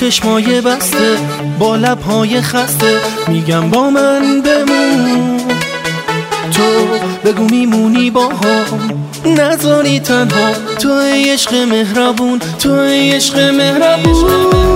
چشمای بسته، با لبهای خسته، میگم با من بمون. تو بگو میمونی با هم، نذاری تنها. تو عشق مهربون، تو عشق مهربون.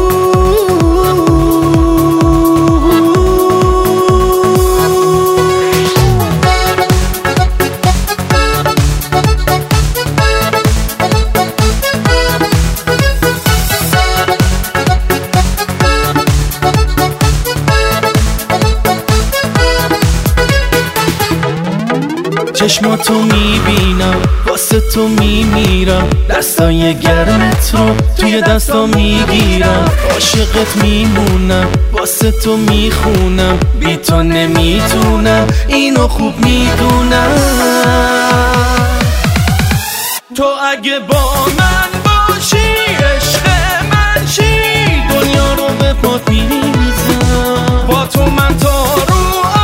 چشماتو میبینم، واسه تو میمیرم، دستای گرمت رو توی دستا میگیرم. عاشقت میمونم، واسه تو میخونم، بی تو نمیتونم، اینو خوب میدونم. تو اگه با من باشی، عشق من چی، دنیا رو به پات میریزم. با تو من تا رو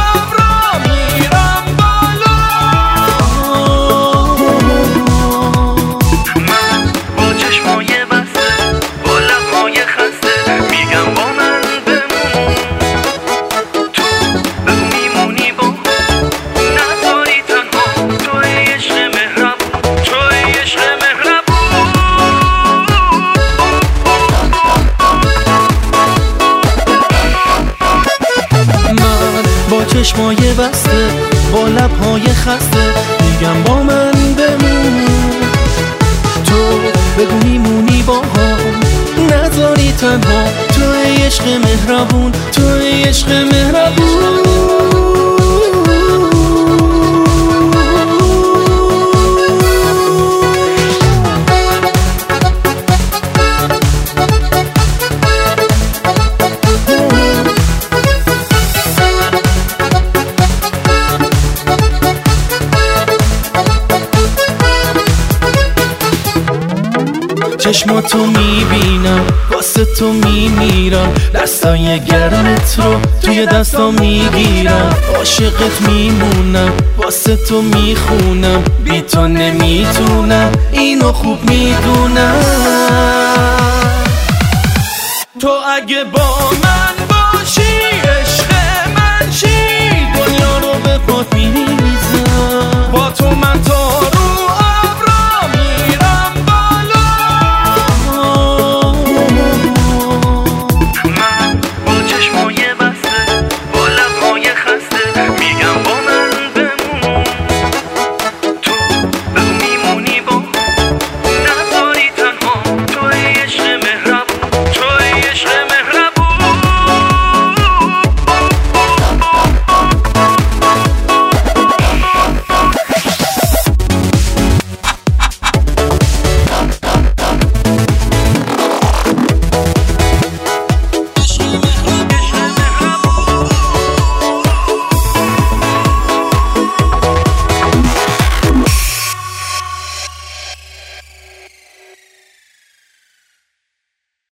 چشمای بسته، با لبهای خسته، میگم با من بمون. تو بگو میمونی با هم، نذاری تنها. تو عشق مهربون، تو عشق مهربون. چشماتو میبینم، واسه تو میمیرم، دستای گرمت رو توی دستا میگیرم. عاشقت میمونم، واسه تو میخونم، بی تو نمیتونم، اینو خوب میدونم. تو اگه با من